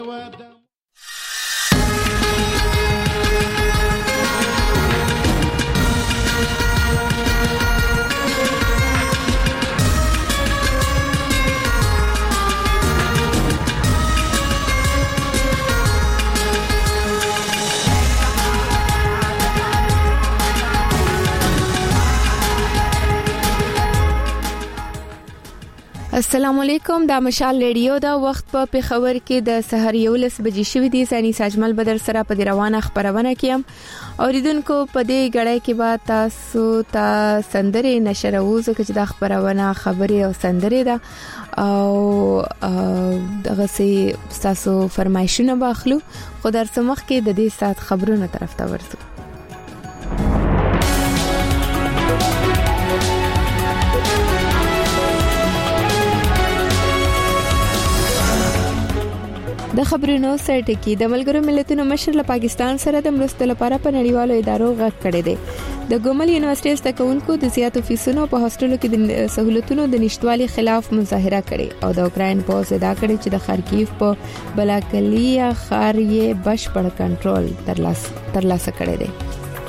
السلام علیکم، دا مشال ریډیو دا وخت په پیښور کې د سحر 11 بجې شوې دي. سانی ساجمل بدر سره په روانه خبرونه کیم. اوریدونکو په دې غړې کې به تاسو ته سندري نشروو چې دا خبرونه خبري او سندري ده او دغه سي تاسو فرمایشونه واخلو. خو در سمخ کې د دې سات خبرونه طرف ته ورسو. د خبرونو سرټکی د ملګرو ملتونو مشر له پاکستان سره د مرستو لپاره په نړیوالو ادارو غږ کړی دی. د ګومل یونیورسيټي زدهکونکو د زیاتو فیسونو په هاستلو کې د سہولتونو د نشټوالي خلاف مظاهره کړې او د اوکراین په ادا کړې چې د خارکیف په بلاکلیا ښار یې بشپړ کنټرول ترلاسه کړی دی.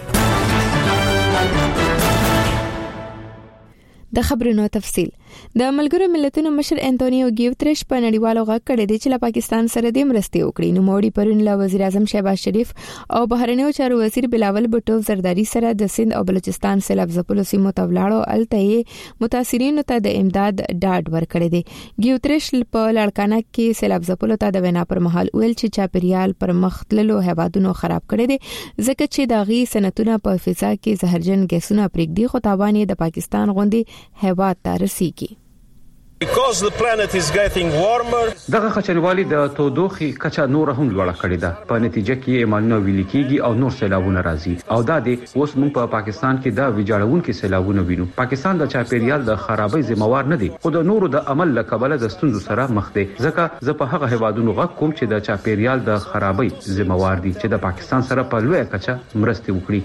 د خبرونو تفصيل د ملګرو ملتونو مشر انټونیو ګیوتریش په نړیوالو غږ کړی دی چې له پاکستان سره د مرستې وکړي. نو موړي پرون له وزیر اعظم شهباز شریف او بهرنیو چارو وزیر بلاول بټو زرداری سره د سند او بلوچستان سیلاب ځپلو سیمو ته ولاړو الته متاثرینو ته د امداد ډاډ ورکړی دی. ګیوتریش په لړکانه کې سیلاب ځپلو ته د وینا پر مهال ویل چې چاپیریال پر مختللو هوادونو خراب کړی دی ځکه چې د غي سنتونه په فضا کې زهرجن ګیسونه پرېږدي خو تاوان یې د پاکستان غوندي هواد ته رسیږي. Because the planet is getting warmer. دغه خچنوالي د تودوخي کچا نور هم لوړه کړې ده. په نتیجه کې ایمانونه ویل کېږي او نور سیلابونه راځي او دا د اوس موږ په پاکستان کې د ویجاړونکو سیلابونه وینو. پاکستان د چاپیریال د خرابۍ ذمہوار نه دی خو د نورو د عمل لکبله د ستونزو سره مخ دی. ځکه زه په هغه هوادونو غږ کوم چې د چاپیریال د خرابۍ ذمہوار دي چې د پاکستان سره په لوی کچا مرسته وکړي.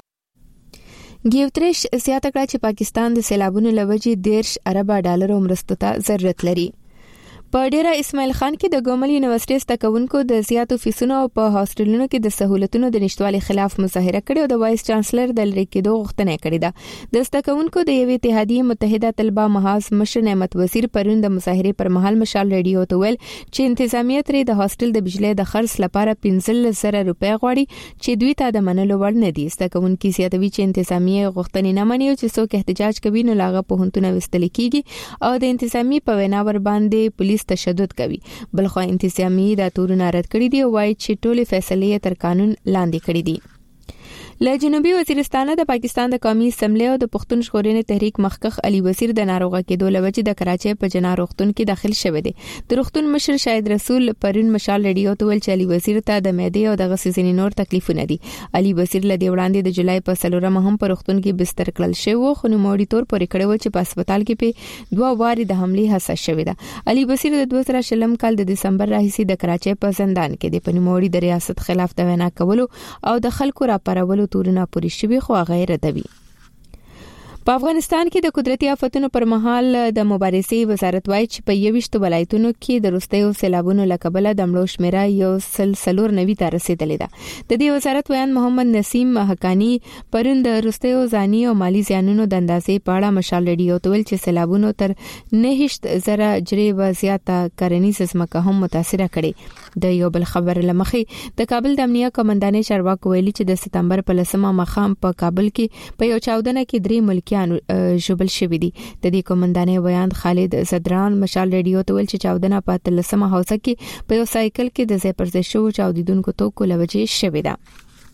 ګیوتریش زیاته کړه چې پاکستان د سیلابونو لوجې 10 ارب ډالر مرستو ته ضرورت لري. په ډیره اسماعیل خان کې د ګومل یونیورسيټي زدهکونکو د زیاتو فیسونو په هاستلونو کې د سہولتونو د نشټوالي خلاف مظاهره کړې او د وایس چانسلر د لری کېدو غوښتنه کړې ده. د زدهکونکو د یوې اتحادیه متحده طلبه محاذ مشر نعمت وزیر پرون د مظاهره پر مهال مشال ریډیو ته ویل چې انتظامیه ترې د هاستل د بجلی د خرڅ لپاره 15,000 روپۍ غواړي چې دوی ته د منلو وړ نه دي. زدهکونکو سیاتوي چې انتظامیه غوښتنې نه مني او چې څوک احتجاج کوي نو لاغه په هنتونه وستل کیږي او د انتظامیه په وینا ور باندې تشدد کوي. بلخو انتظامیه د تورونه رد کړی دی او وايي چې ټولې فیصلې تر قانون لاندې کړې دي. له جنوبي وزیرستان د پاکستان د قومي اسمبلی او د پښتون ژغورنې تحریک مخکخ علي وزیر د ناروغه کېدو لوجې د کراچۍ په جنا روغتون کې داخل شوی دی. د روغتون مشر شاهد رسول پرون مشال ریډیو ته ویل چې علي وزیر ته د معدې او د غسیزنی نور تکلیفونه دي. علي وزیر له وړاندې د جولای په 4 هم په روغتون کې بستر کړل شوی خو نو موړي تور پورې کړو چې په هسپتال کې په 2 واري د حمله حساس شوی ده. علي وزیر د 2020 کال د دسمبر راهیسې د کراچۍ په زندان کې دی. په نوموړي د ریاست خلاف د وینا کولو او د خلکو راپارولو تورونه پوری شوی خو غیر ردوي. په افغانستان کې د قدرتي آفتونو پر مهال د مبارزې وزارت وایي چې په 21 ولایتونو کې د وروستیو سیلابونو لکبله د مړو شمیره یو سلسلور نوي ته رسیدلې ده. د دې وزارت ویان محمد نسیم حقانی پرون د وروستیو ځاني او مالی زیانونو د اندازې په اړه مشال ریډیو ته ویل چې سیلابونو تر 9,000 جری و زیاته کرنیز ځمکه هم متاثر کړي. د یو بل خبر لمخې د کابل د امنیه کمانډانې چارواکو ویلي چې د سپتمبر په 10مه مخام په کابل کې په یو چاودنه کې 3 ملکیان جبل شوی دي. د دې کمانډانې ویان خالد زدران مشال ریډیو ته ویل چې چاودنه په 13مه حوزه کې په یو سایکل کې د ځای پر ځای شو چاودیدونکو توکو لوجې شوی ده.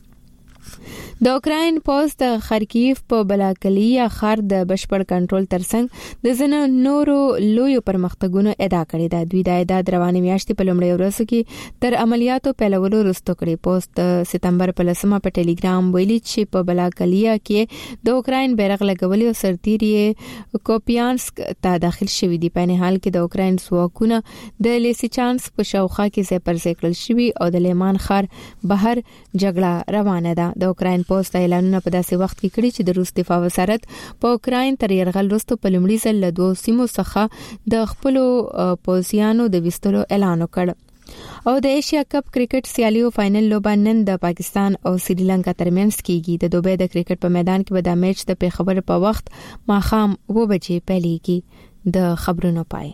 د اوکراین پوز د خارکیف په بلاکلیا ښار د بشپړ کنټرول ترڅنګ د زنه نورو لوی پرمختګونو ادعا کړې ده. دوی د اعداد روانې میاشتې په لومړۍ ورځ کې تر عملیاتو پیلولو وروسته کړې. پوز د سپتمبر په 10مه په ټلګرام ویلي چې په بلاکلیا کې د اوکراین بیرغ لګولې او سرتیری کوپیانسک ته داخل شوی دي. په نه حال کې د اوکراین ځواکونه د لیسیچانس په شاوخوا کې ځای پر ځای کړل شوی او د لیمان ښار بهر جګړه روانه ده. د اوکراین پوسټ اعلانونه په داسې وخت کې کړي چې د روس دفاع وزارت په اوکراین تر یرغل وروسته په لومړي ځل له 2 سیمو څخه د خپل پوځیانو د وستلو اعلان وکړ. او د ایشیا کپ کرکټ سیالیو فائنل لوبه نن د پاکستان او سریلانکا ترمنځ کیږي. د دوبۍ د کرکټ په میدان کې به دا میچ د پیښور په وخت ماښام 2 بجې پیلېږي. د خبرونو پای.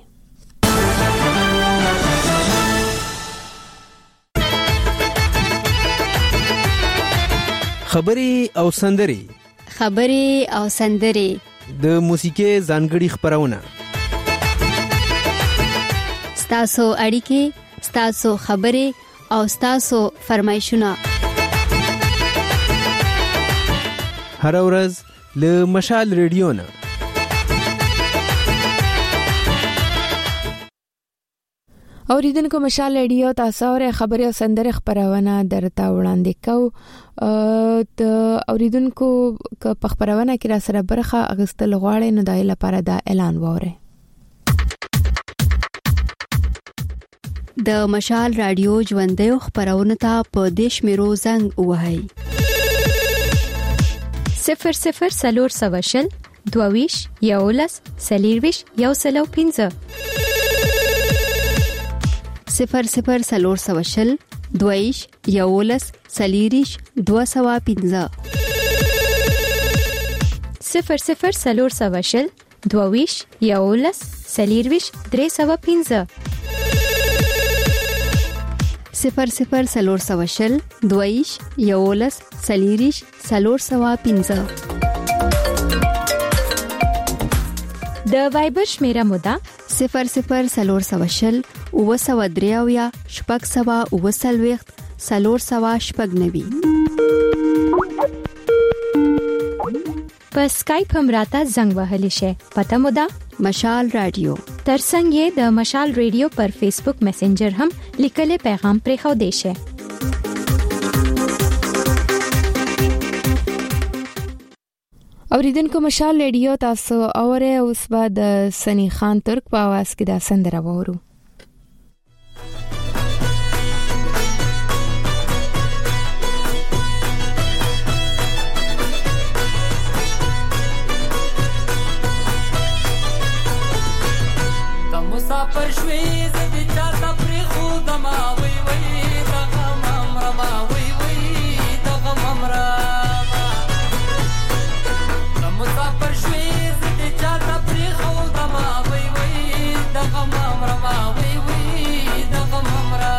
خبري او سندري د موسیقي ځانګړي خبرونه ستاسو اړیکې، ستاسو خبرې او ستاسو فرمایشونه هر ورځ له مشال ریډیو نه. اوریدونکو مشال ریډیو تاسو اورئ خبري او سندري خبرونه درته وړاندې کوو. د اوریدونکو په خبرونه کې را سره برخه اغستل غواړي نو دای لپاره دا اعلان وره. د مشال رادیو ژوندۍ خبرونه ته په دیش میرو زنګ وهاي 00 22 یولس سلیرویش یو سلو 15 00 22 یولس سلیریش 215 00 22 یولس سلیرویش 315 00 22 یولس سلیریش 315. د وایبر شمیره مودا 00 اوسودریاویا شپږ سوا اوسلويخت سلور سوا شپږ نوي. په سکایپ هم راته زنګ وهلی شي. پته مودا مشال رادیو. ترڅنګ یې د مشال ریډیو پر فیسبوک میسنجر هم لیکلي پیغام پرې خو دی شي. اوریدونکو مشال ریډیو تاسو اوره اوس بعد سنی خان ترک په आवाज کې دا سندره وورو. مسافر شوي زدي چاته پرې خو دما وي وي دغه ممرا ما وي وي دغه ممرا مسافر شوي زدي چاته پرې خو دما وي وي دغه ممرا ما وي وي دغه ممرا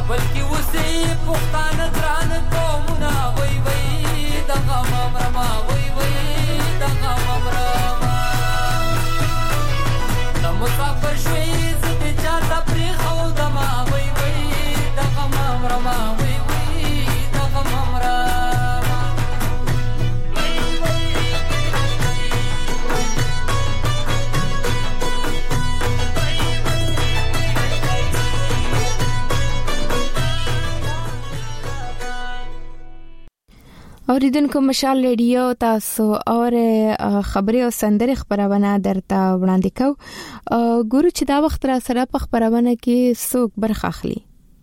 کابل کې اوسې پښتانه درانه قومونه وای وای دغه مامرما وای وای دغه مامرما د مسافر شوې زه دې چاته پرېښودمه وای وای دغه مامرما وای وای دغه مامرما اوریدونکو مشال ریډیو تاسو اور خبري او سندري خبرونه درته وړاندې کو ګورو چې دا وخت را سره په خبرونه کې څوک برخه اخلي.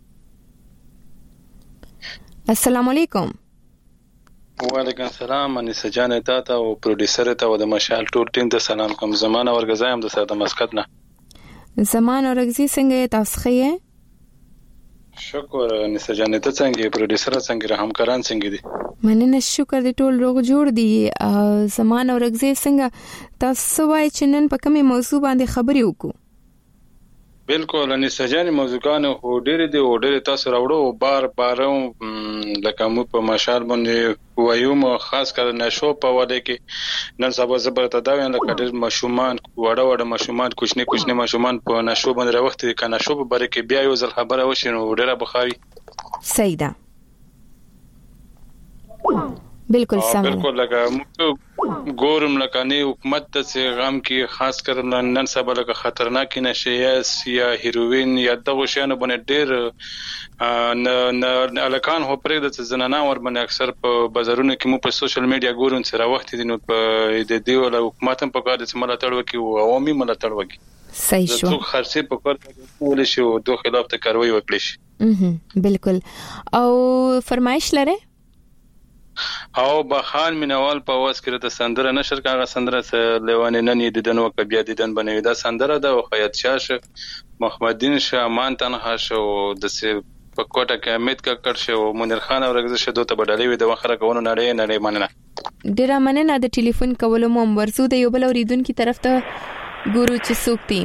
السلام علیکم. وعلیکم السلام. انیسه جان تاسو او پروډوسر ته او د مشال ټول ټیم ته سلام کوم. زمانه ورګزایم د ساده مسقط نه. زمانه ورګزي څنګه تاسو ښه؟ شکر. انیسه جان ته څنګه پروډوسر څنګه همکاران څنګه دي؟ مننه شکر دې ټول روغ جوړ دي. زمانه ورګزي څنګه تاسو وایي چې نن په کومه موضوع باندې خبرې وکړو؟ بالکل انیسه جان موضوعونه هډېر دي او ډېر تاسو راوړو بار لکه مو په مشال باندې وایو خاص کر نشو په وړه کې نن سبا زبرته دا وین لکه ډېر مشومان وړه مشومان کوچنی مشومان په نشو باندې راوخت دي کنه شو په بره کې بیا یو ځل خبره وشي نو ډېر بخاري صحیح ده. بالکل سم. بالکل لکه ګورم لکه نه حکومت ته غام کې خاص کر نن سبا لکه خطرناک نشه یا هیروین یا دغه شیانو باندې ډېر الکان هو پرې د زنانه ور باندې اکثر په بازارونو کې مو په سوشل میډیا ګورم سره وخت دي نو په د دې ول حکومت هم په کار د ملاتړ وکي او عوامي ملاتړ وکي. صحیح شو. څو خرڅې په کار ول شي او دوه خلاف ته کاروي وکړي شي. بالکل. او فرمایش لره او بخان مینوال په واس کې د سندره نشر کاغه سندره لیوان نن دیدن وک بیا دیدن بنوي دا سندره د خیاط شاش محمدین شامان تنها شو د په کوټه کې امید کا کړ شو منیر خان اورغزه شدو ته بدلې وي د وخره کوونو نړۍ مننه. ډیر مننه. د ټلیفون کولو مو ورسو د یو بل اوریدونکو طرف ته ګورو چې څوک دي.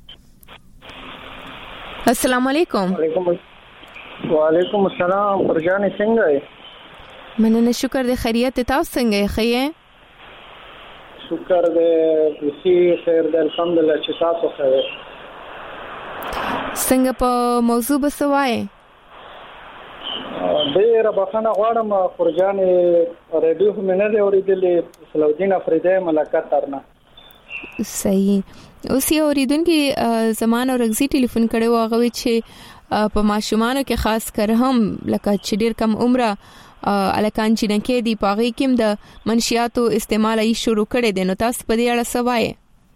السلام علیکم. وعلیکم السلام. پرجان څنګه یې؟ مننه شکر دې خیریت تاسو څنګه یې؟ شکر دې خیر دې الحمدلله چې تاسو ښه یې. څنګه په موضوع بسوای؟ ډېر بخښنه غواړم فرجان ریډیو هم نه دی اوریدلې سلودین افریدی ملاقات ترنه. صحیح. اوس یو اوریدونکو زمانه ورګزي ټلیفون کړو هغه چې په ماشومانو کې خاص کر هم لکه چې ډېر کم عمره الکان چې نکې دی پاغي کوم د منشیاتو استعمال یې شروع کړي دي نو تاسو په دې اړه څه وایي؟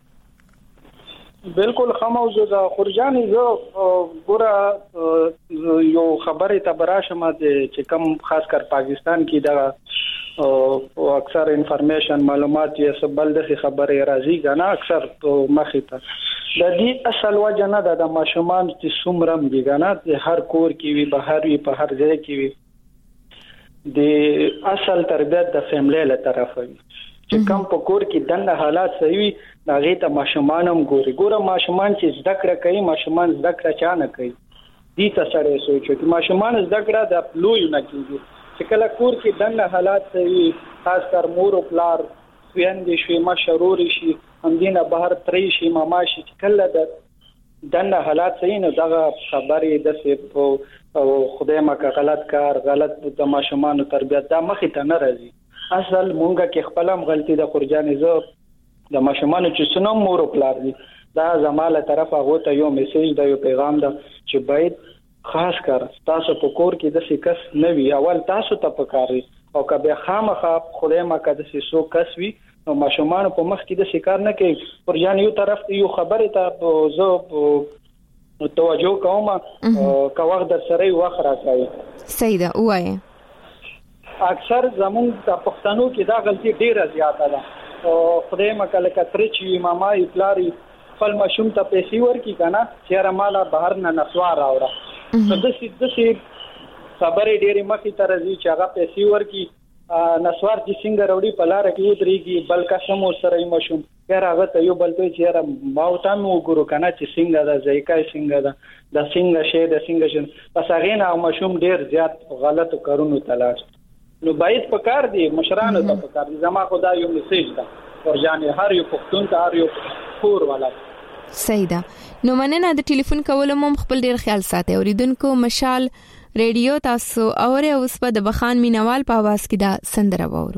بالکل خموزه د خورجان زه ګوره یو خبره ته براشم چې کم خاص کر پاکستان کې دا اکثر انفارمیشن معلومات یې سبل د خبره راځي کنه اکثر مخې ته د دې اصل وجه نه د ماشومان چې څومره دي کنه هر کور کې وي بهر وي په هر ځای کې وي د اصل تربیت د فیملی له طرفه وي چې کم په کور کې دنه حالات صحیح ناغه ته ماشومان هم ګوره ماشومان چې زده کړه کوي ماشومان زده کړه چا نه کوي دې ته سره سوچو چې ماشومان زده کړه د لوی نه کیږي چې کله کور کې دنه حالات صحیح خاص کر مور او پلار ویاندې شي مشرور شي هم دینه بهر ترې شي ماما شي کله دنه حالات صحیح نه دغه خبرې د او خدای مکه غلط کار غلط د ماشومان تربیت دا مخې ته نه راځي اصل مونږه کې خپلم غلطي د خورجانې زه د ماشومان چې سنم مور او پلار دي دا زماله طرفه غوته یو میسج دا یو پیغام دا چې باید خاص کر تاسو په کور کې د سکس نه وی اول تاسو ته پکاري او کبه خامخا خدای مکه د سو کس وی نو ماشومان په مخ کې د شکار نه کوي خورجان یو طرف یو خبره ته زه توجه کوم کا وخت در سره وخت راځي صحیح ده وایي اکثر زمون د پښتنو کې دا غلطي ډیره زیاته ده خدای مکه کتري چې ماما پلاری خپل مشوم ته پیسې ورکی کنه چیرې مالا بهر نه نسوار راوړه نو د سې خبرې ډېرې مخې ته راځي چې هغه پیسې ورکی نسوار چې څنګه راوړي په لار کې ودرېږي بل قسم سره مشوم یاره هغه ته یو بل ته چې یاره ما او تاسو وګورو کنه چې څنګه دا ځایکای څنګه دا د څنګه شه د څنګه شن پس هغه نه مشوم ډیر زیات غلط کارونو تلاش نو باید پکار دی مشرانو ته پکار دی زما خدای یو میسج دا ورجان هر یو پښتون ته هر یو کور والا صحیح ده. نو مننه د ټلیفون کولو مم خپل ډیر خیال ساتي. اوریدونکو مشال ریډیو تاسو اوره اوس په د بخان مینوال په आवाज کې دا سندره وورو.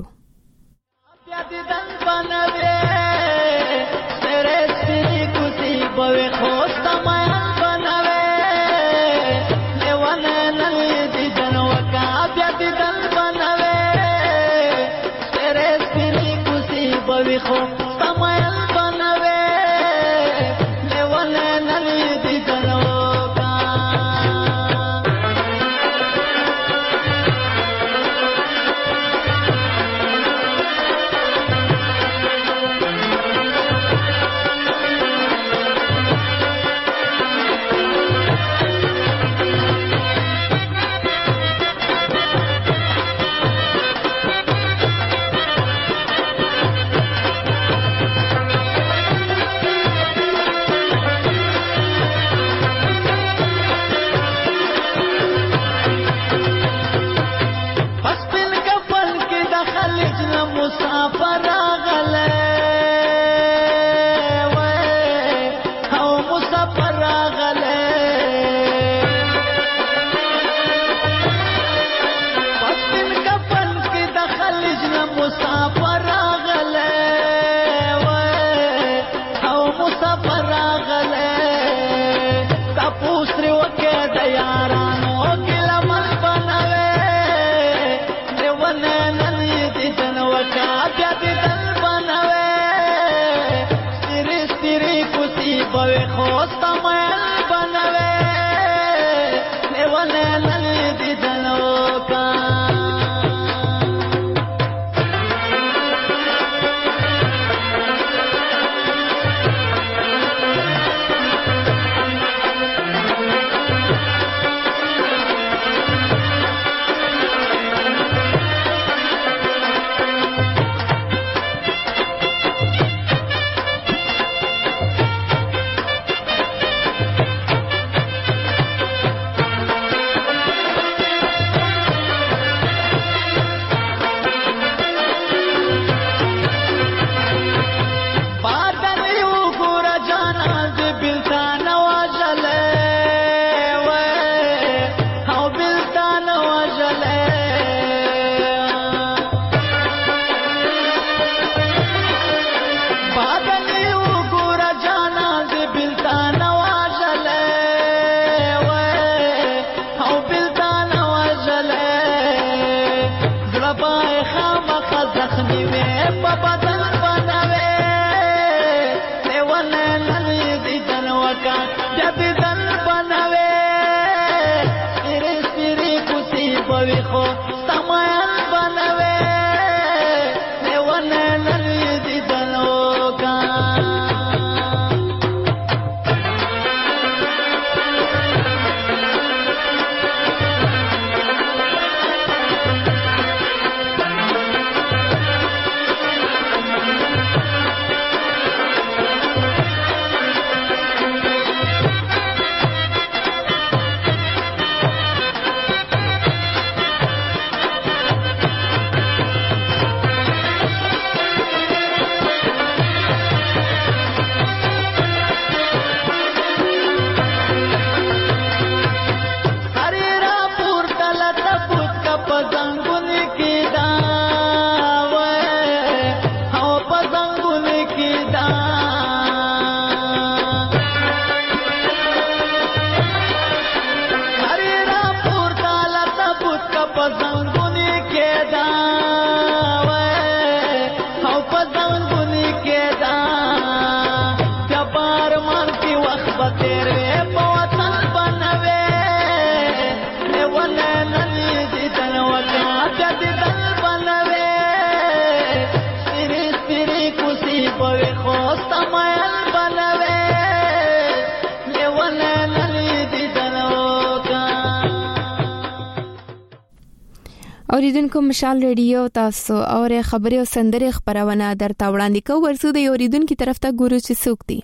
اوریدونکو مشال ریډیو تاسو اور خبري او سندري خبرونه درته وړاندې کوو. ورسو د اوریدونکو طرف ته ګورو چې څوک دي.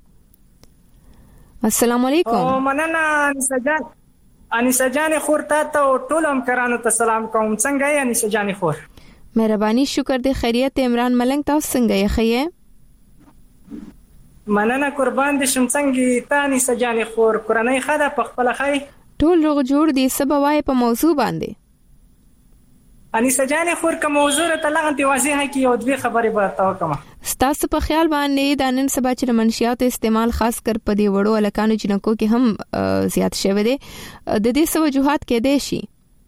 السلام علیکم. مننه انیسه جان خور ته ټول همکارانو ته سلام کوم. څنګه یې انیسه جان خور؟ مهرباني شکر دې خیریت. عمران ملنګ تاسو څنګه یې خیه؟ مننه قربان دې شم. څنګه ته انیسه جان خور؟ کورنۍ خاله په خپل خای ټول روغ جوړ دي. سبا وای په موضوع باندې انیسه جان خور کوم موضوع ته لغتي واضحه کی او دوی خبرې به تاسو کوم. ستاسو په خیال باندې د نن سبا چې منشيات استعمال خاص کر په دې وړو الکانو جنکو کې هم زیات شوه دي. د دې څه وجوهات کې دي شي؟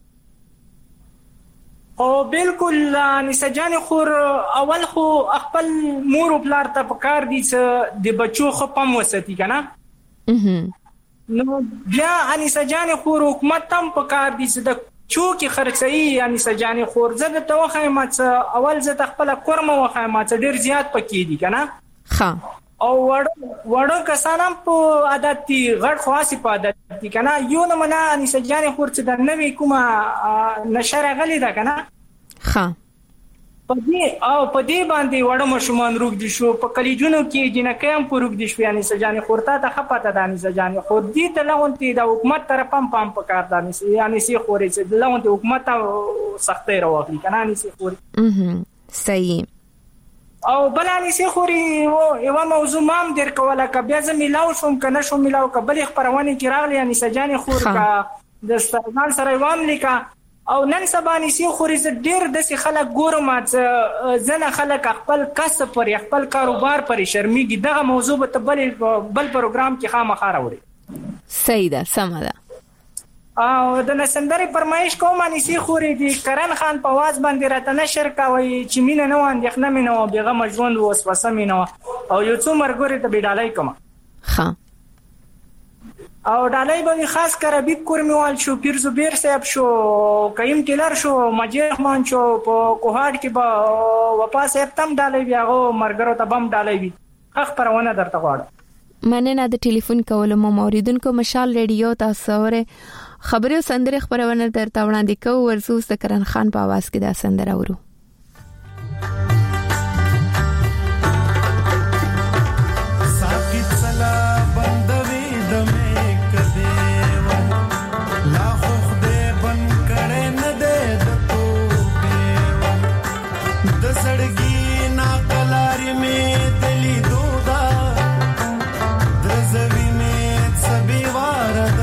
او بالکل انیسه جان خور اول خو خپل مور او پلار ته پکار دي چې د بچو خو پم وساتي کنه. نو بیا انیسه جان خور حکومت هم پکار دي چې د چوکي خرڅي انیسه جان خور زده توخه مات اول زده خپل کورمه وخه مات ډیر زیات پکې دي کنه. ها او وړو کسانم په عادت دي غړ خاصي په عادت دي کنه. یو نه منا انیسه جان خور چې د نوې کومه نشره غلي ده کنه. ها په دې باندې وړو مشومان روغ دي شو په کلیجونو کې جنکه هم روغ دي شو. انیسه جان خور ته خپته ده انیسه جان خور دي ته لونتي د حکومت طرف هم پکار ده. انیسه خور چې لونتي حکومت سختي راوړي کنه. انیسه خور صحیح. او بل انیسه خوري یو موضوع مام در کوله ک بیا زه ملاو شوم کنه شوم ملاو ک بل خبرونه کې راغلي انیسه جان خور کا د سترګان سره وام لیکا او نن سبا انیسه خوري ز ډیر د خلک ګورم ځنه خلک خپل کسب پر خپل کاروبار پر شرمېږي. دغه موضوع به بل پروګرام کې خامخا راوړي. صحیح ده سم ده. او د نسندري فرمایش کوم انیسه خوري دي کرن خان په واز باندې راته نشر کوي چې مين نه وان دغه مینه او بیغه مجوند وسوسه مینه او یو څو مرګوري ته بيډالای کوم. ها او ډالای به خاص کر ابي کورمیوال شو پیر زبیر صاحب شو قیم ټیلر شو مجید رحمان شو په کوهاټ کې به وپاس هفتم ډالای بیاغو مرګرو ته بم ډالای وي. خبرونه درته غواړم. مننه د ټلیفون کولو مو اوریدونکو مشال ریډیو تاسو اوره خبري او سندره خبرونه درته وړاندې کوو. ورسو سکرن خان په आवाज کې دا سندره ورو. ساکت سلا بندوي دمه کده لا خو دې بن کړه نه دې د تو د سړګي نا کلاري می دلی دودا درزوي می سبي وار د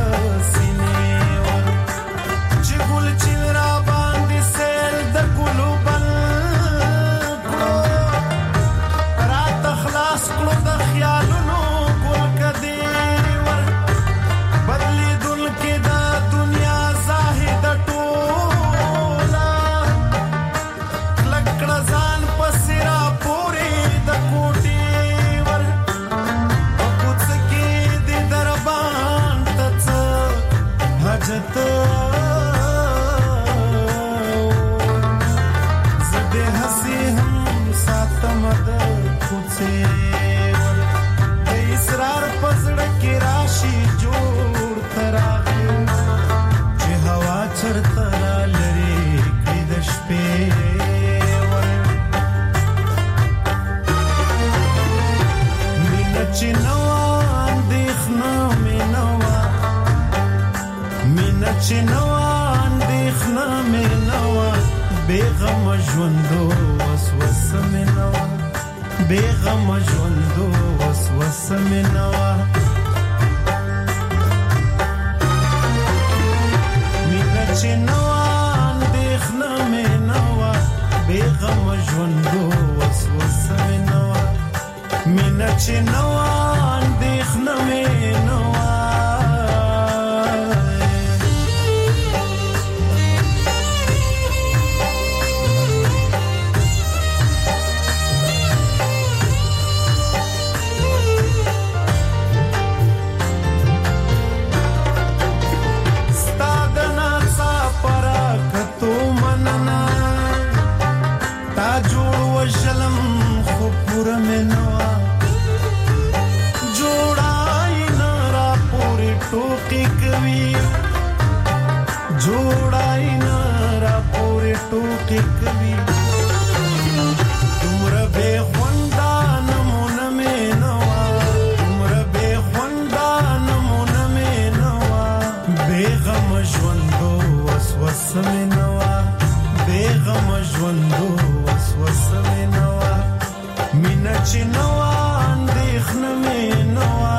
چنوان دیخنا میں نوا بیغم ژوندو وسوسه میں نوا بیغم ژوندو وسوسه میں نوا مینا چنوان دیخنا میں نوا بیغم ژوندو وسوسه میں نوا مینا چنوان دیخنا میں نوا غم ژوندو وسوسه مې نوا بے غم ژوندو وسوسه مې نوا مینا چې نوا اندېښنه مې نوا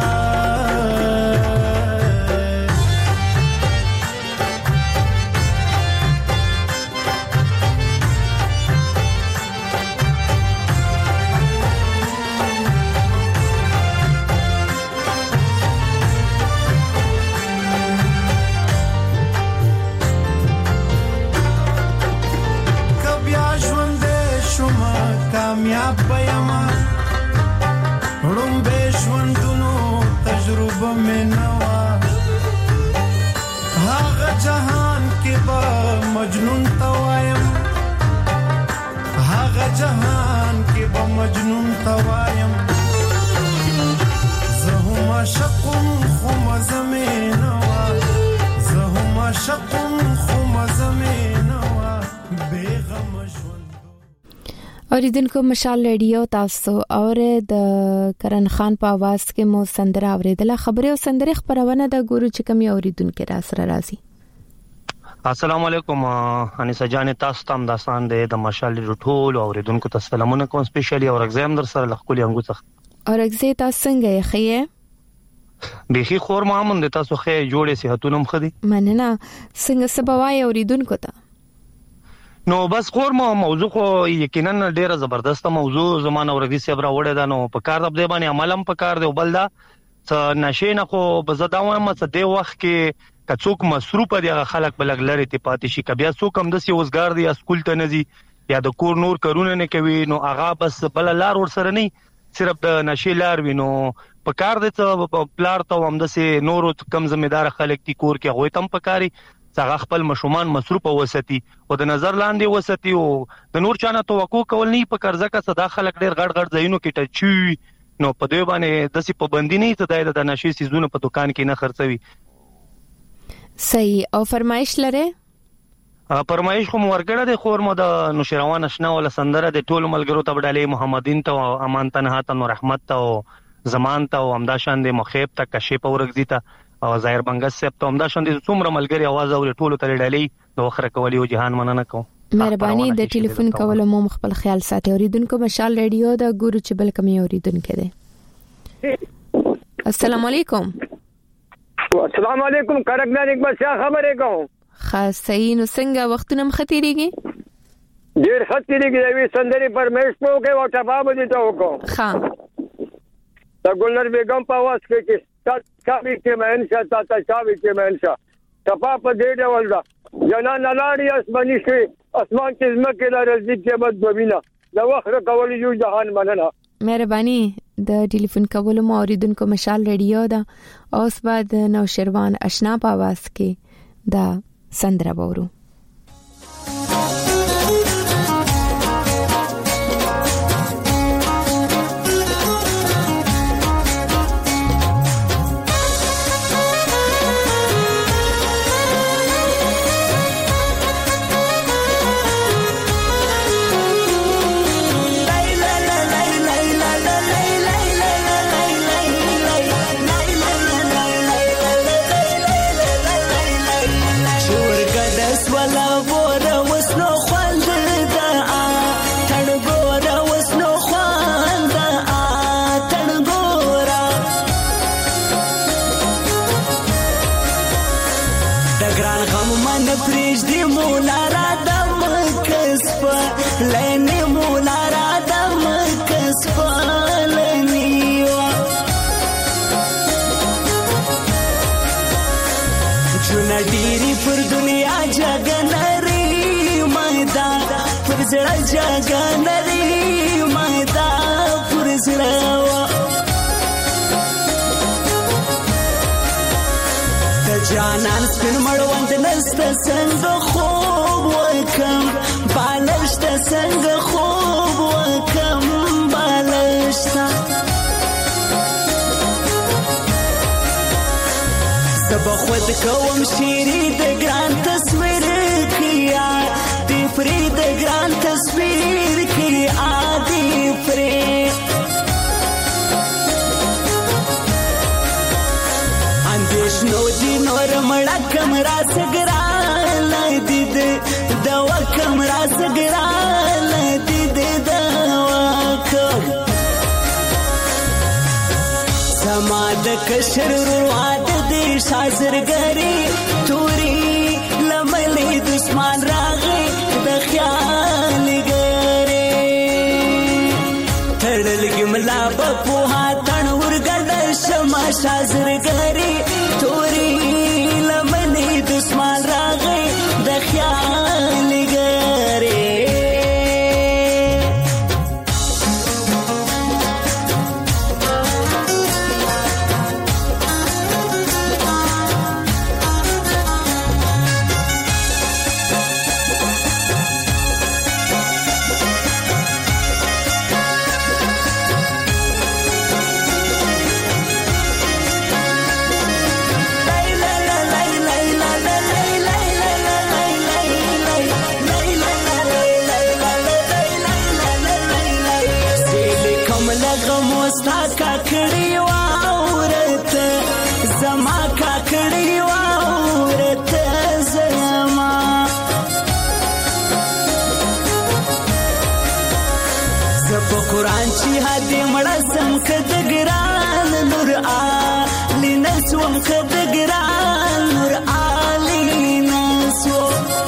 کامیاب بیاما روم به ژوندونو تجربه مې نوا هغه جهان کې به مجنون توایم هغه جهان کې به مجنون توایم زه هم عاشقم خو مزه مې نوا زه هم عاشقم خو مزه مې نوا بې غم اوریدونکو مشال ریډیو تاسو اور د کرن خان په आवाज کې مو سندره اوریدله خبره او سندره خبرونه د ګورو چې کوم اوریدونکو را سره راځي السلام علیکم انیسه جان تاسو تم داسان د مشال ټول اوریدونکو ته سلامونه کوم سپیشلی اور ایگزام در سره لخولي انګو څخه اور ایگزام تاسو څنګه یې خیه بيخي خور مامون د تاسو خې جوړې صحتونم خدي مننه څنګه سبوای اوریدونکو ته نو بس خور موضوع خو یقینا ډیره زبردست موضوع زمانه ورګي صبره وړه دا نو په کار د باندې عملم په کار دی بل دا نشه نه خو بزداوه مڅ دی وخت کې کڅوک مصروف دی خلک بلګ لري ته پاتې شي کبیا څوک هم د سیوزګار دی اسکول ته نزي یا د کور نور کارونه نه کوي نو اغا بس بل لار ور سره نه صرف د نشه لار وینو په کار د پلار ته هم د سي نور کم ځمېدار خلک دي کور کې غوي تم پکاري څنګه خپل مشومان مصروف وساتي او د نظر لاندې وساتي او د نور چانه توقع کول نه په قرضه کا صدا خلک ډیر غړ ځایونو کې ټچوي نو په دوی باندې د سي پابندي نه ته د نشي سيزونه په دکان کې نه خرڅوي صحیح او فرمایش لره فرمایش کوم ورګړه د خور مو د نوشروان آشنا ول سندره د ټول ملګرو ته وډالې محمدین ته امان تنها ته رحمت ته زمان ته امدا شان د مخيب ته کشف ورګزي ته او ظاهر بنګس سپ ته امدا شان د څومره ملګری आवाज اوري ټول ته ډالې د وخره کولی او جهان مننه کوم مهرباني د ټلیفون کول مو خپل خیال ساتي اوریدونکو مشال ریډیو د ګورو چې بل کمی اوریدونکو ده السلام علیکم السلام علیکم کرکنا اقبال څه خبره کوم خاص صحیح نو څنګه وختونه مختيريږي ډیر خطرېږي د وی سندري پرمیش په کې او تباب دي ته وکم ها د ګلنر بیگم په आवाज کې چاوي کې منشا تا چاوي کې منشا تپا په دې ډول دا جنان لاړی اسماني کې اسمان کې زمکه لا رزق کې بد بوینا دا وخت کول یو جهان مننه مهرباني د ټلیفون کول مو اوریدونکو مشال ریډیو دا اوس بعد نو شروان آشنا په आवाज کې دا سندره وورو جاګنري مادا پرزړوا د جانان سپین مړوند نست څنګه خوب وکم بالشت څنګه خوب وکم بالشت سبا خود کوم شيري د ګران تصویر کیا دی فرید ګران تصویر کی آدی فرید اندیش نو دی نور مړکم راس ګران دي دوا کم راس ګران دي دوا کم زما د کشر رواد دي شازرګری توري لملې دشمن راغې د خیال ګره تړل ګملا په هاتن ورګډ شمع شازرګری توري لملې دشمن راغې د خیال ګره کاکړی واورت زما کاکړی واورت زما زپ قرآن چې هدي مړه سم کد ګران نور علی نسوم کد ګران نور علی نسو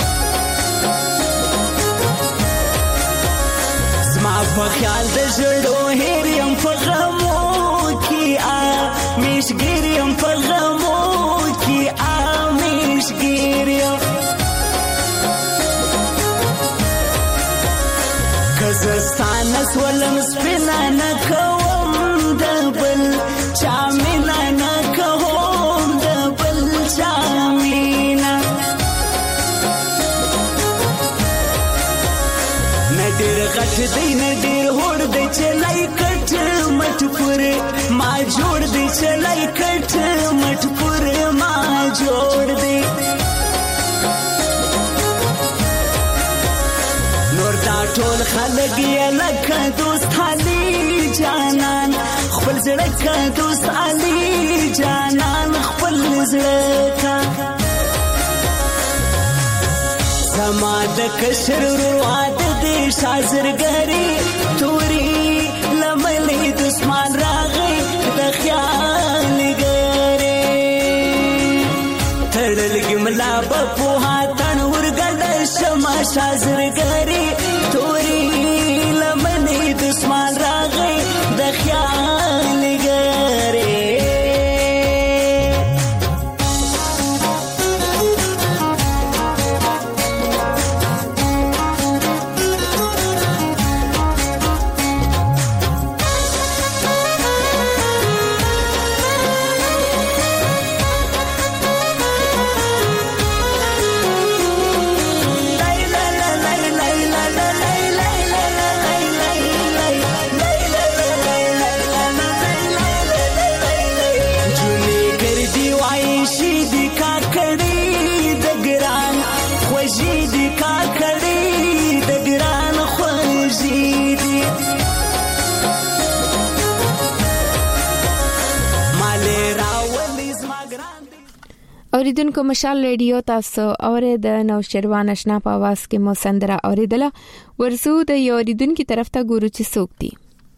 زما په خیال د جوړو هریم په مشګریم په غمو کې مشګریم کزستان سولم سپینا نه کوم د بل چا مینا نه کوم د بل چا مینا نه ډېر غټ دی نه ډېر هوړ دی چې لای کټ مټ پورې ما جوړ دی چلای کټ مټ پورې ما جوړ دی نور دا ټول خلک یې لکه دوست علي جانان خپل زړه کا دوست علي جانان خپل زړه کا زما د کشر رواد دې شازرګری توري لملې دشمن راغې د خیال ګره تړل ګملا په هاتن ورګډ شمع شازرګری توري لملې دشمن راغې د خیال ګره اوریدونکو مشال ریډیو تاسو اورې د نوشروان آشنا په आवाज کې مو سندره اوریدله ورسو د یو اوریدونکو طرف ته ګورو چې څوک دي.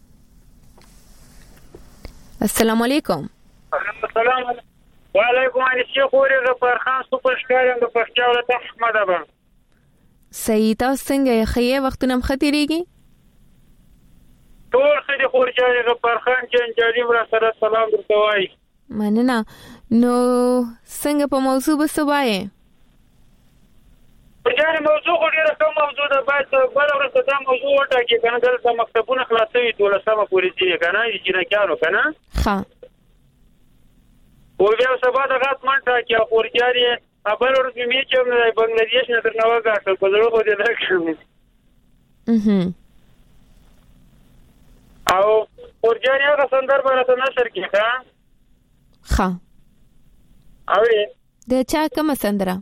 السلام علیکم. السلام علیکم شیخ اورې غفار خان سپر ښکارم د پښتو ولایت احمد ابا. صحیح تاسو څنګه یې وختونه مخاطرېږي؟ ټول خدي خورجاني غفار خان چې جاري ور سره سلام درته وایي. مننه. نو څنګه په موضوع بسوایې؟ ورجاني موضوع ډیره کوم موضوع ده باید بل ورته دا موضوع وټاکي کنه دلته مکتبونه خلاصوي ټول سم پوری دي کنه چې نه کارو کنه ها او بیا سبا د غات منټه کې ورجاني ابل ورته می چې بنگلاديش نه درنه وګاټل په ضرورت دي درکړم او ورجاني هغه سندرب راته نشر کې ها اوی د چا کوم سندره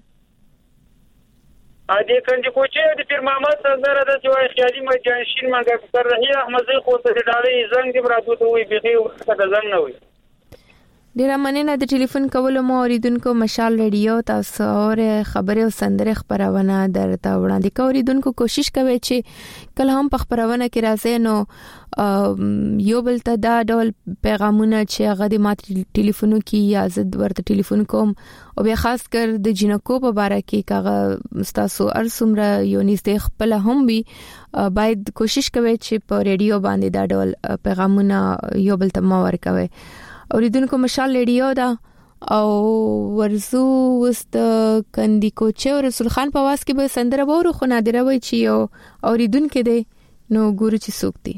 ا دې کنده کوچې د پیر محمد سندره د جوای خیالي مجانشین منګه پر رحی احمد زی خو ته ډالې زنګ دی براتو ته وی بيخي ورته زنګ نه وي ډیره مننه د ټلیفون کولو مو اوریدونکو. مشال ریډیو تاسو اور خبره او سندره خبرونه درته وړاندې کوریدونکو. کوشش کوي چې کله هم په خبرونه کې راځي نو یو بل ته دا ډول پیغامونه چې هغه د مات ټلیفونو کې یا زد ورته ټلیفون کوم او بیا خاص کر د جنکو په باره کې کاغه تاسو ارسمره یو نږدې خپل هم وي باید کوشش کوي چې په ریډیو باندې دا ډول پیغامونه یو بل ته مو ورکوي. اوریدونکو مشال ریډیو دا او ورزو وست کندی کوچه او رسول خان په واس کې به سندره وورو خو نادره وای چې یو اوریدونکو دی نو ګورو چې سوکتي.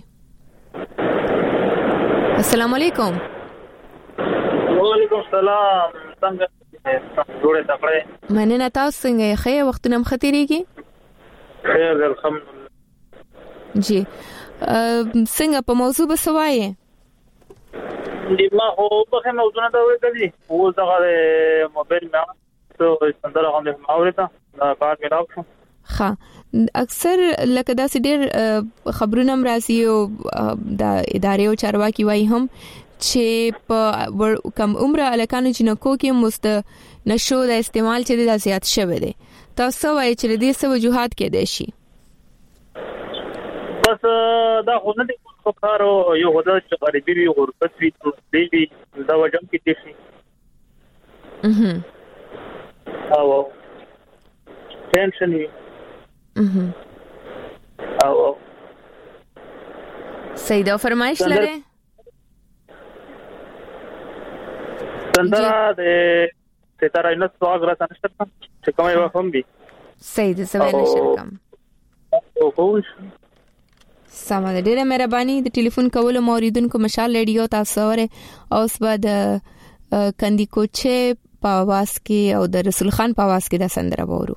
السلام علیکم. وعلیکم السلام. څنګه جوړه تکړه مننه تاسو څنګه یې خیر وختونه مختيريږي خیر الحمدلله جی څنګه په موضوع بسوایې دی ما هو په موضوع نه دا وکړي او دغه موبایل ما څو سندره غوښنه ماورته دا کار ملاو شو. ها اکثر لکه دا سړي خبرونه مراسي او د ادارې او چارواکي وای هم چې په کم عمر الکانو جنکو کې مست نشو د استعمال چې د زیات شوه دي. تاسو وایي چې د دې څه وجوهات کې دي شي؟ بس دا خو نه دي خو کارو یو هدا چې غریبي وي غربت وي دی دا وجم کې دي شي او ټینشن وي او سیدا فرمایش لري سندره د ستاره نو سواګ را تنشت چې کومه یو هم بي سید سوال شرکم او کوش سمه ده. ډیره مهرباني د ټلیفون کولو موریدونکو. مشال ریډیو تاسو اوره اوس بعد کندی کوچه په आवाज کې او د رسول خان په आवाज کې د سندره وورو.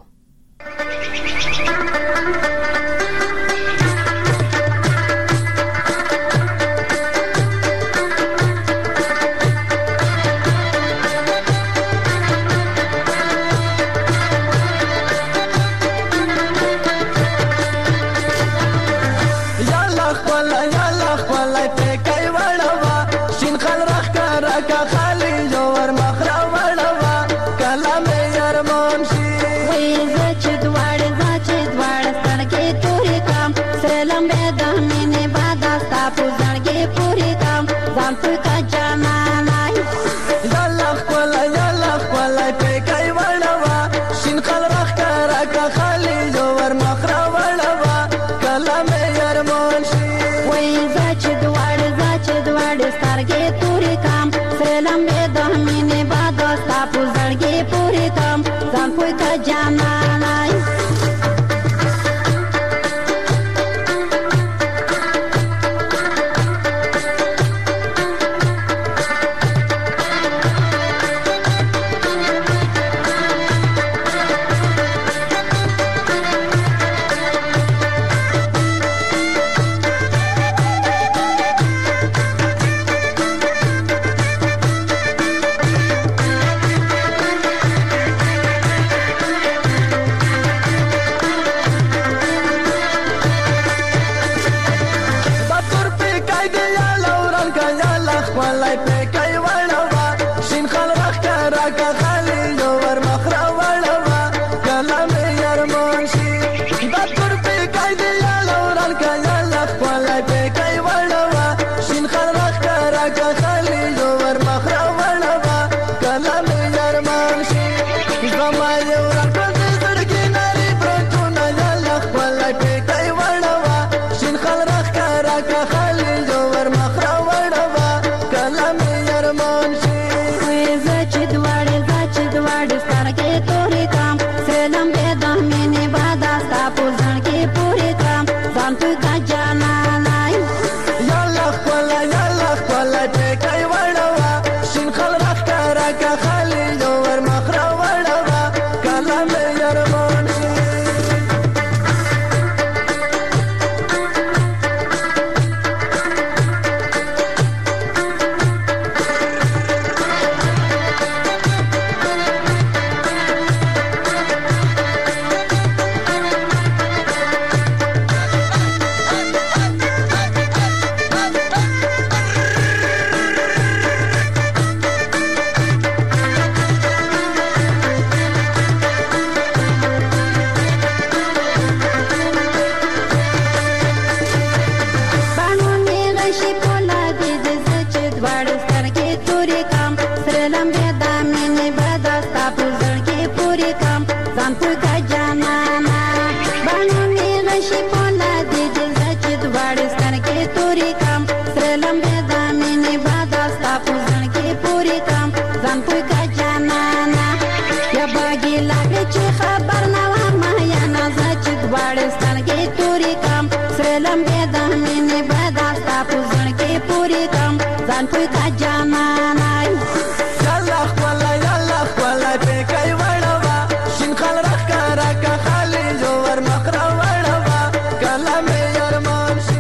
ځان پکا جانانا باندې غشي پولا دې جزا چې دواړه ستن کې توري کام سره لمبه د مینې بادا ستا پوزن کې پوری کام ځان پکا جانانا یا باګي لاګ چې خبر نه ما یا نازا چې دواړه ستن کې توري کام سره لمبه د مینې بادا ستا پوزن کې پوری کام ځان پکا جانانا یالله خپل یالله خپل په کوي وړوا شین خل راکا خالي جوړ مخره وړوا کلمه یارمان شي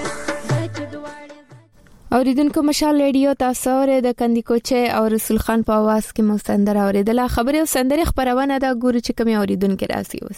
اوریدونکو مشال ریډیو تاسو اورئ د کندی کوچه او رسول خان په आवाज کې مستندر اوریدله خبره او سندره خبرونه دا ګورو چې کوم اوریدونکو راځي اوس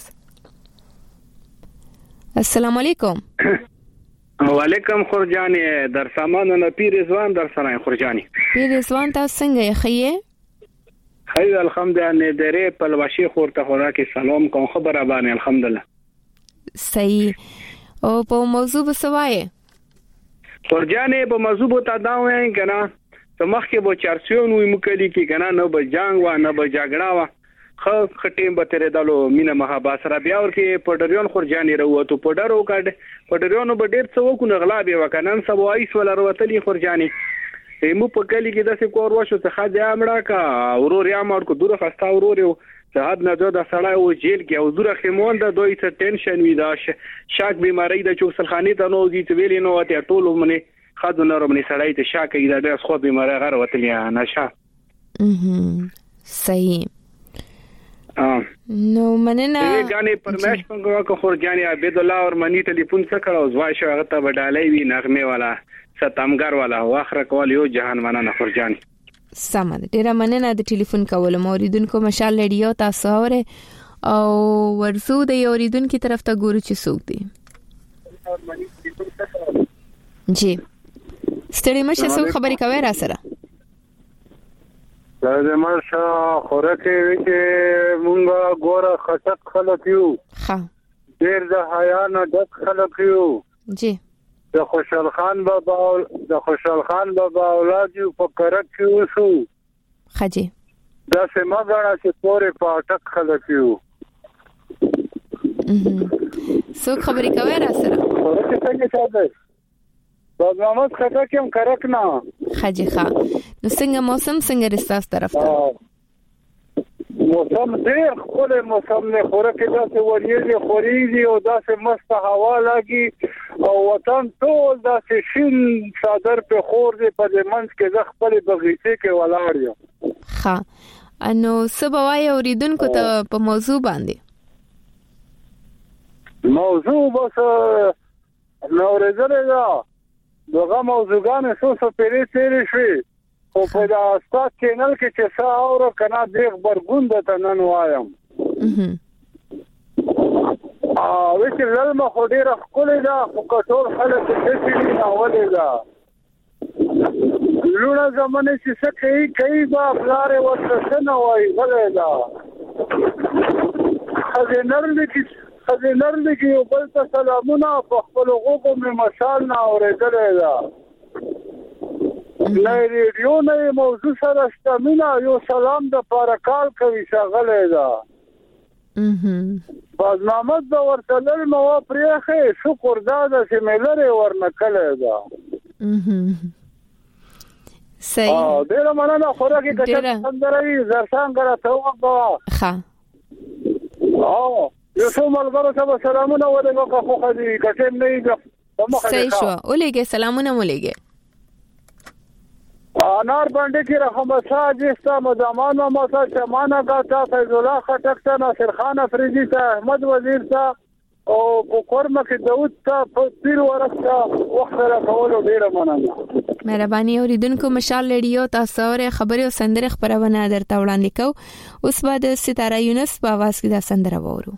السلام علیکم وعلیکم خورجانی در سامان نه پیر رضوان در سره خورجانی پیر رضوان تاسو څنګه یې خیه خیر الحمدلله درې پلوشي خورته خورا کې سلام کوم خبره باندې الحمدلله صحیح او په موضوع بسوایه خورجانی په موضوع ته دا وایم کنه ته مخکې به چارسیون وي مکلی کې کنه نه به جنگ و نه به جګړه و خټیم به ترې دالو مینه محبت سره بیا ورکه پډریون خورجانی وروته پډرو کډ پډریونو به ډیر څه وکړو غلا به وکنن سبا ایس ولا وروتلی خورجانی مو په کلی کې داسې کور وشو څه خاطر امړه کا ورور یا مړ کو دوره خستا ورور یو صاحب نه دا سړی او جیل کې او دوره خمون د دوی څه ټینشن وی دا شاک بیماری د چوکسلخانی ته نو دي ویلې نو ته ټول منه خاطر نه رمني سړی ته شاک دا د خو بیماری غره وتلی نشه صحیح نو مننه غانې پرمېش پنګوا کو خورجانی عبد الله اور منی ټلیفون څخه کړو زوای شو هغه ته وډالې وی نغمه والا ستامګر والا واخره کول یو جهان مننه خورجانی سمه ډیره مننه د ټلیفون کول موریدونکو مشال لډیو تاسو اوره او ورسو د اوریدونکو طرف ته ګورو چې څوک دی جی ستړي مشه څوک خبرې کوي را سره لازم مرشه خورکه وکي مونږه ګوره خټک خلک یو ها ډیر د حیا نه ډک خلک یو جی د خوشحال خان بابا اولاد یو په کرک کې وسو خجی دا سم غاړه چې پورې پاټک خلک یو څوک خبرې کوي را سره خورکه څنګه ساده باز محمد خټک هم کرک نه خجی ښا نو څنګه موسم څنګه رستاس طرف ته موسم ډیر خپل موسم نه خورکه داسې وریږي خوريږي او داسې مست هوا لګي او وطن ټول داسې شین صادر په خور دی په منځ کې د خپل بغیچه کې ولاړ یم ښا انو سبوای اوریدونکو ته په موضوع باندې موضوع بس نو رزله دغه موضوعګان څه پیری تیری شي او په دا استاد چینل کې چې څا اور کنا دیغ برګوند ته نن وایم وچ زلمه خو ډیره خولې ده خو کټور خلک دې نه ولې ده لونه زمونه چې څه کوي با بلاره ورته نه وای ولې ده خزینر لکی یو بل ته سلامونه په خپل غوږو مې مشال نه اورېدلې ده نه ریډیو نه موضوع سره شتمنه یو سلام د پارکال کوي شغلې ده باز محمد دا ورتلل مو پرېخه شکر داده چې ملره ورنکلې ده صحیح ډېر مننه خوراکي کچه څنګه زرسان غره ته وګه ښه یو څو ملګرو ته سلامونه ولګو خو خدي کټم نه دی صحیح شو ولګي سلامونه ولګي انار باندې کې رحمت ساجستا مدامان و مسا چمانه کا تا فیض الله خټک ته ناصر خان افریدی ته احمد وزیر ته او کوکرمه کې داوود ته پیر ورسته وخت را کول ډیر مننه مهرباني اوریدونکو مشال لډیو تاسو اوره خبري او سندره خبرونه درته وړاندې کو اوس بعد ستاره یونس په आवाज کې دا سندره وورو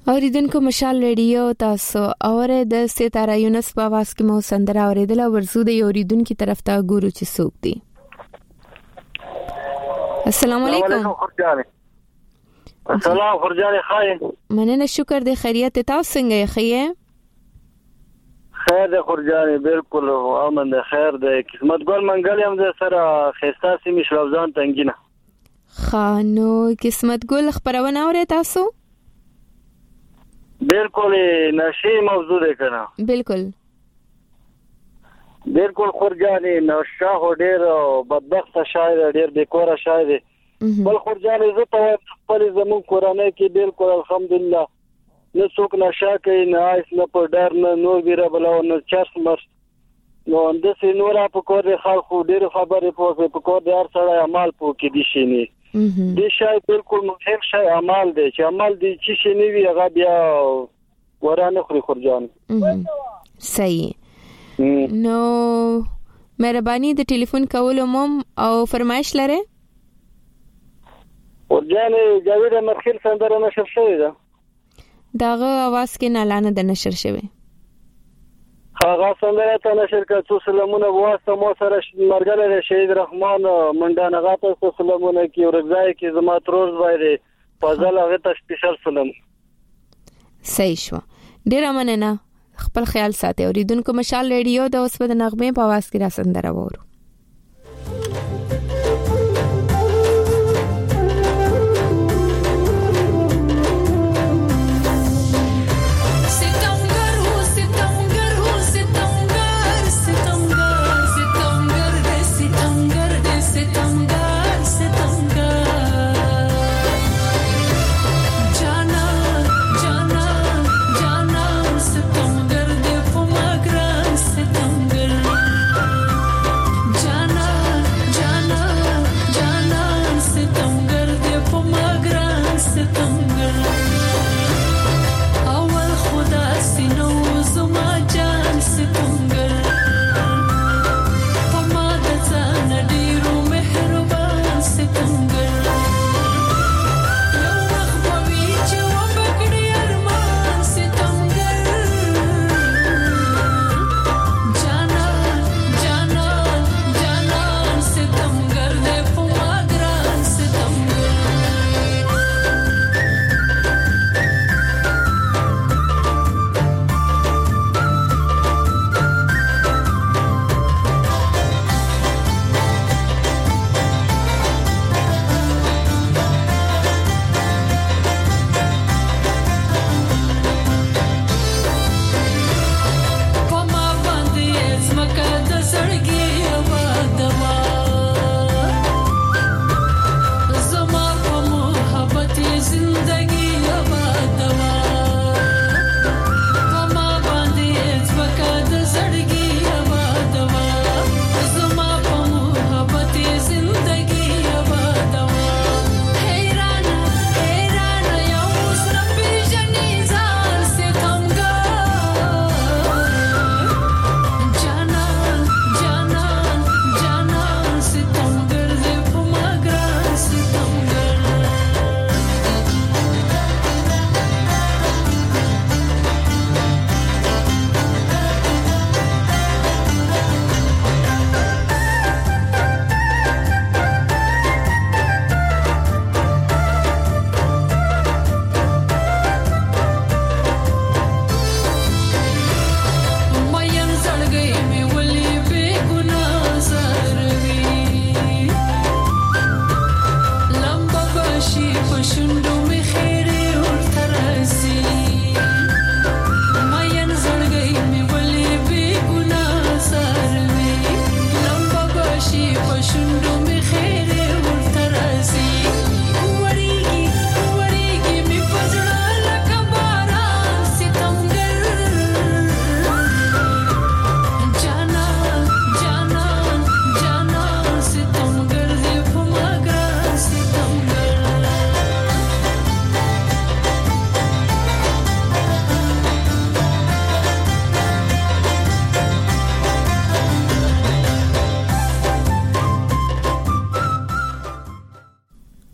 اوریدونکو مشال ریډیو تاسو اوره د ستاره یونس په आवाज کې مو سندره اوریدله ورزو د اوریدونکو طرف ته ګورو چې څوک دی. السلام علیکم. السلام خرجاني خاين. مننه شکر د خیریت تاسو څنګه یې خیه؟ خیر د خرجاني بالکل امن د خیر د قسمت ګل منګل هم د سره خستا سیمه شلوزان تنګینه. خانو قسمت ګل خبرونه اورئ تاسو؟ بالکل نشي موضوع ده کنه. بالکل خرجاني نشه ډېر بدبخت شاعر ډېر بیکوره شاعر بل خرجاني زه په خپل زمون قرانه کې بالکل الحمدلله نه څوک نشه کوي نه ایس نه په ډر نه نور ویره بل او نه چرس مر نو د سينورا په کور د خلکو ډېر خبرې په کور د هر سړی عمل په کې دي شي نه دي شای بالکل مهم شای عمل دی چې عمل دی چې شي نه وی هغه بیا ورانه خوري خرجان. صحیح. نو مهرباني د ټلیفون کولو مم او فرمایش لره ورجانه جاوید مرخیل سندره نشر شوی دا داغه आवाज کې نالانه د نشر شوی هغه سندره ته نشر کړو سلامونه واسطه مو سره مرګله شهید رحمان منډانه غاته سلامونه کی ورځای کی زما تروز وایي فضل هغه ته سپیشل سلام. صحیح شو. ډیر مننه. خپل خیال ساتئ. اوریدونکو مشال ریډیو د اوس په نغمه په आवाज کې را سندره وورو.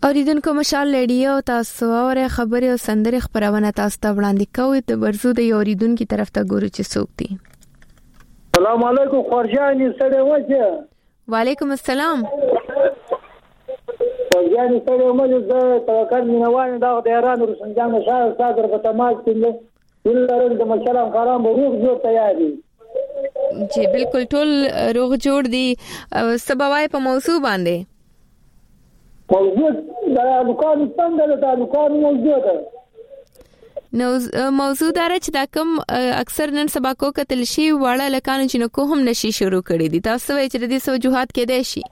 اوریدونکو مشال ریډیو تاسو اوره خبري او سندري خبرونه تاسو ته وړاندې کوي ته ورزو د اوریدونکو طرف ته ګورو چې څوک دي. السلام علیکم خورجانی سره وځه. وعلیکم السلام. خورجانی سره وځه زه توکل مینوان دا د ایران روسنجان شاه صدر په تماس کې ولرم د مشالم کارام روغ جوړ تیار دي. جی بالکل ټول روغ جوړ دي. سباوای په موضوع باندې موضوع دا دکان څنګه ده دکان موضوع ده نو موضوع دا چې دا کوم اکثر نن سبا کو کتل شي واړه لکانو چې نو کو هم نشي شروع کړی دي تاسو وایي چې د دې وجوهات کې دي شي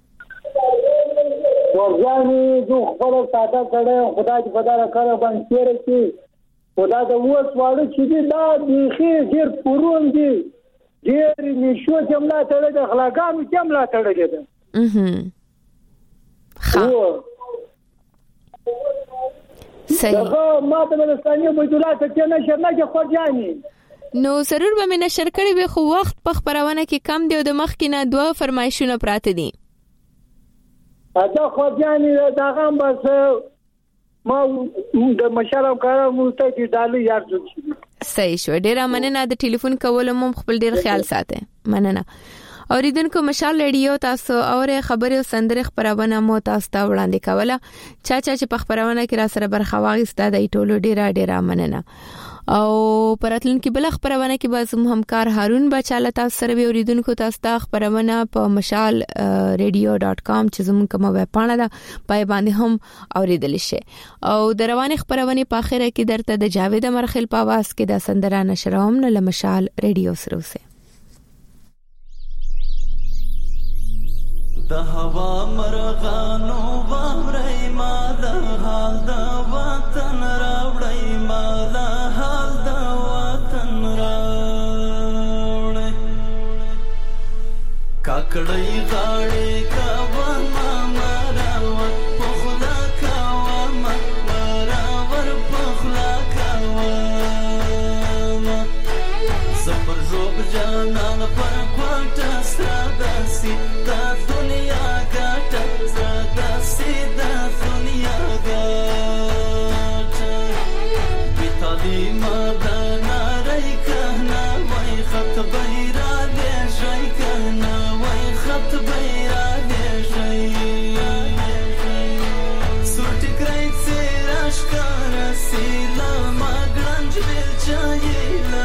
ورځاني جو خپل ساده کړه خدای دې بدل کړه باندې چیرې چې خدای دې ووس واړه چې دا بيخي ډیر پرون دي ډیر نشو جمله تړل د اخلاقامو جمله تړل دي صحیح ما ته د ثانیه بجولا ته چې نشر نه کې خورجانی نو ضرور به مې نشر کړی به خو وخت په خبرونه کې کم دی او د مخ کې نه دوه فرمایشونه پراته دي دا خورجانی دا غم بس ما د مشالم کارم ته چې دالو یار جوړ شي صحیح شو ډیره مننه د ټلیفون کولو مم خپل ډیر خیال ساته مننه اوریدونکو مشال ریډیو تاسو اوره خبري او سندري خبرونه مو تاسو ته وړاندې کوله چې په خبرونه کې را سره برخه واغسته د ټولو ډیره مننه او پراتلونکو بل خبرونه کې به زموږ همکار هارون بچاله تاسو سره به اوریدونکو تاسو ته خبرونه په mashalradio.com چې زموږ کومه ویب پاڼه ده پای باندې هم اوریدل شي او د رواني خبرونه په اخره کې درته د جاوید مرخل په आवाज کې د سندره نشروم نه مشال ریډیو سره وسه د هوا مرغانو وامرای ما د حال د وطن راوړی ما د حال د وطن راوړی کاکړی غاړي کاوه ما مراور پخلا کاوه ما مراور پخلا کاوه زپر جوب جانان پر کوټه ساداسي دا دنیا ګټه ساداسي دا دنیا ګټه بیتالي ماده ناري کهنا وای خط بیرا دې شي کهنا وای خط بیرا دې شي سورټ کرای سراش کار سیلا ما ګرنج بل چایلا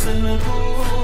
سلګو